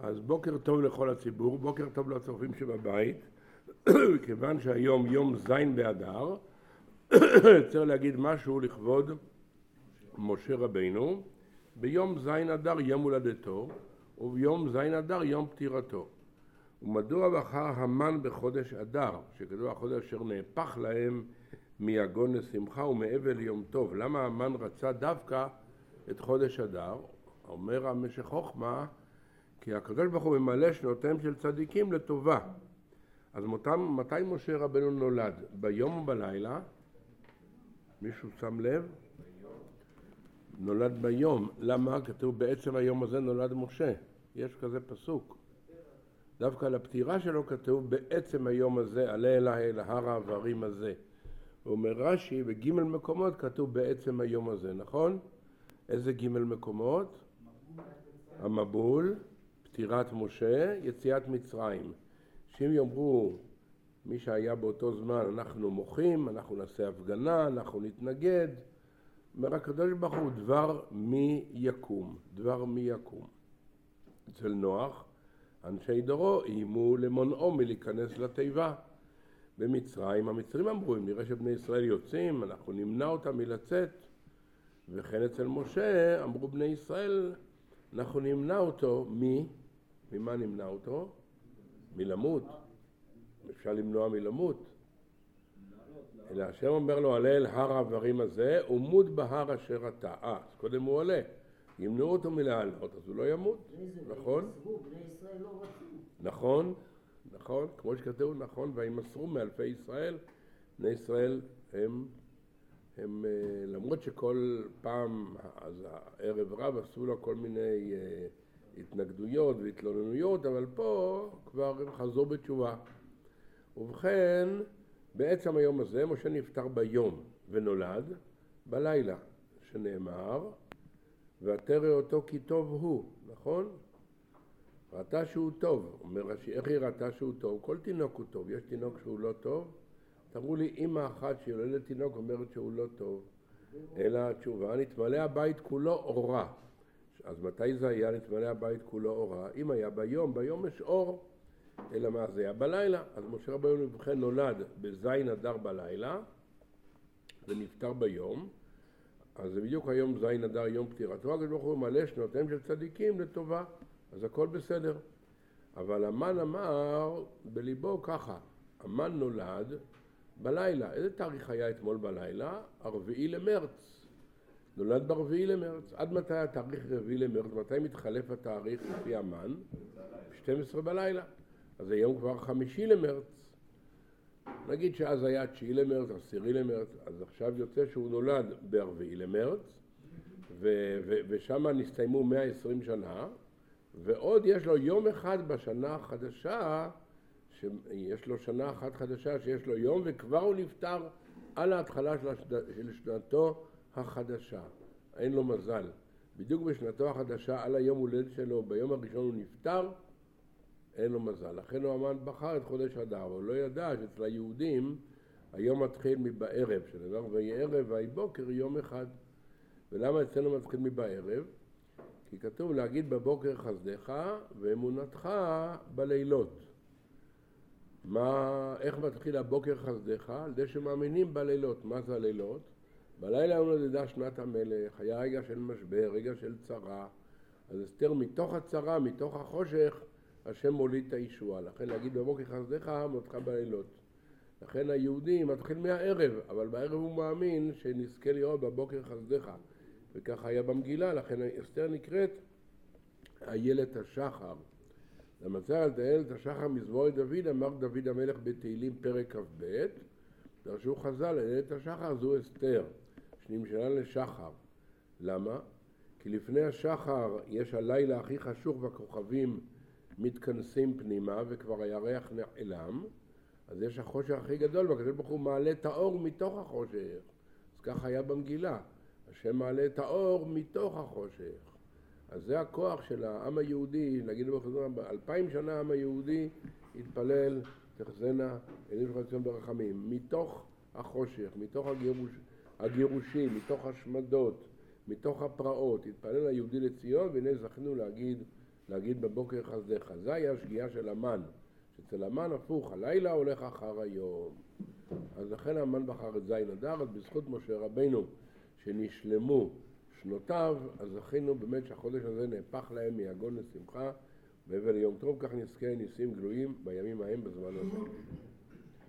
אז בוקר טוב לכל הציבור, בוקר טוב לצופים שבבית. כיוון שהיום יום זין באדר, צריך להגיד משהו לכבוד משה רבינו. ביום זין אדר יום הולדתו, וביום זין אדר יום פטירתו. ומדוע בחר המן בחודש אדר, שכתוב החודש אשר נהפך להם מיגון לשמחה ומאבל ליום טוב? למה המן רצה דווקא את חודש אדר? אומר המשך חוכמה, כי הקדוש ברוך הוא ממלא שנותיהם של צדיקים לטובה. אז מתי משה רבנו נולד? ביום או בלילה? מישהו שם לב? נולד ביום. למה? כתוב בעצם היום הזה נולד משה. יש כזה פסוק. דווקא לפטירה שלו כתוב בעצם היום הזה, עלה אל ההר העברים הזה. הוא אומר רש"י, בג' מקומות כתוב בעצם היום הזה, נכון? איזה ג' מקומות? המבול, פטירת משה, יציאת מצרים. שאם יאמרו מי שהיה באותו זמן, אנחנו מוחים, אנחנו נעשה הפגנה, אנחנו נתנגד, אומר הקדוש ברוך הוא דבר מי יקום, דבר מי יקום. אצל נוח, אנשי דורו איימו למונעו מלהיכנס לתיבה. במצרים, המצרים אמרו, אם נראה שבני ישראל יוצאים, אנחנו נמנע אותם מלצאת. וכן אצל משה אמרו בני ישראל, אנחנו נמנע אותו ממה נמנע אותו? מלמות. אפשר למנוע מלמות. אלא השם אומר לו, עלה אל הר העברים הזה, ומות בהר אשר אתה. אז קודם הוא עולה. ימנעו אותו מלעלות, אז הוא לא ימות. נכון? בני ישראל לא רצו. נכון, נכון. כמו שכתוב, נכון, וימסרו מאלפי ישראל. בני ישראל הם למרות שכל פעם, אז הערב רב עשו לו כל מיני התנגדויות והתלוננויות, אבל פה כבר הם חזרו בתשובה. ובכן, בעצם היום הזה משה נפטר ביום ונולד בלילה, שנאמר, ותרא אותו כי טוב הוא, נכון? ראתה שהוא טוב. אומר רש"י, איך היא ראתה שהוא טוב? כל תינוק הוא טוב. יש תינוק שהוא לא טוב? תראו לי אמא אחת שיולדת תינוק אומרת שהוא לא טוב. אלא התשובה, נתמלא הבית כולו אורה. אז מתי זה היה נתמלא הבית כולו אורה? אם היה ביום יש אור. אלא מה זה היה בלילה? אז משה רבנו ובכן נולד בזין אדר בלילה ונפטר ביום. אז זה בדיוק היום זין אדר יום פטירתו. הקדוש ברוך הוא מלא שנותיהם של צדיקים לטובה. אז הכל בסדר. אבל המן אמר בליבו ככה, המן נולד בלילה. איזה תאריך היה אתמול בלילה? 4 למרץ. נולד ב4 למרץ. עד מתי התאריך 4 למרץ? מתי מתחלף התאריך לפי המן? 12 בלילה. אז היום כבר 5 למרץ. נגיד שאז היה 9 למרץ, 10 למרץ, אז עכשיו יוצא שהוא נולד ב4 למרץ, ושם נסתיימו 120 שנה, ועוד יש לו יום אחד בשנה החדשה, שיש לו שנה אחת חדשה שיש לו יום, וכבר הוא נפטר על ההתחלה של שנתו החדשה. אין לו מזל. בדיוק בשנתו החדשה, על היום הולדת שלו, ביום הראשון הוא נפטר, אין לו מזל. לכן הוא המן בחר את חודש אדר, אבל הוא לא ידע שאצל היהודים היום מתחיל מבערב, שנאמר ויהי ערב ויהי בוקר יום אחד. ולמה אצלנו מתחיל מבערב? כי כתוב להגיד בבוקר חסדך ואמונתך בלילות. איך מתחיל הבוקר חסדך? על ידי שמאמינים בלילות. מה זה הלילות? בלילה הוא נולדה שנת המלך, היה רגע של משבר, רגע של צרה. אז אסתר מתוך הצרה, מתוך החושך, השם מוליד את הישועה. לכן להגיד בבוקר חסדך, אמונתך בלילות. לכן היהודי מתחיל מהערב, אבל בערב הוא מאמין שנזכה לראות בבוקר חסדך. וכך היה במגילה, לכן אסתר נקראת איילת השחר. למצר על איילת השחר מזמור דוד, אמר דוד המלך בתהילים פרק כ"ב, דרשו חז"ל, איילת השחר זו אסתר, שנמשלה לשחר. למה? כי לפני השחר יש הלילה הכי חשוך והכוכבים מתכנסים פנימה וכבר הירח נעלם, אז יש החושך הכי גדול, והקדוש ברוך הוא מעלה את האור מתוך החושך. אז כך היה במגילה. השם מעלה את האור מתוך החושך. אז זה הכוח של העם היהודי, נגיד בחזון, 2000 שנה העם היהודי התפלל, תחזנה, עינינו שלך ציון ברחמים, מתוך החושך, מתוך הגירושים, מתוך השמדות, מתוך הפרעות, התפלל היהודי לציון, והנה זכינו להגיד להגיד בבוקר חסדיך. זה היה השגיאה של המן, שאצל המן הפוך, הלילה הולך אחר היום. אז לכן המן בחר את זין אדר, אז בזכות משה רבינו שנשלמו שנותיו, אז זכינו באמת שהחודש הזה נהפך להם מיגון לשמחה, והבל יום טוב, כך נזכה ניסים גלויים בימים ההם בזמן הזה.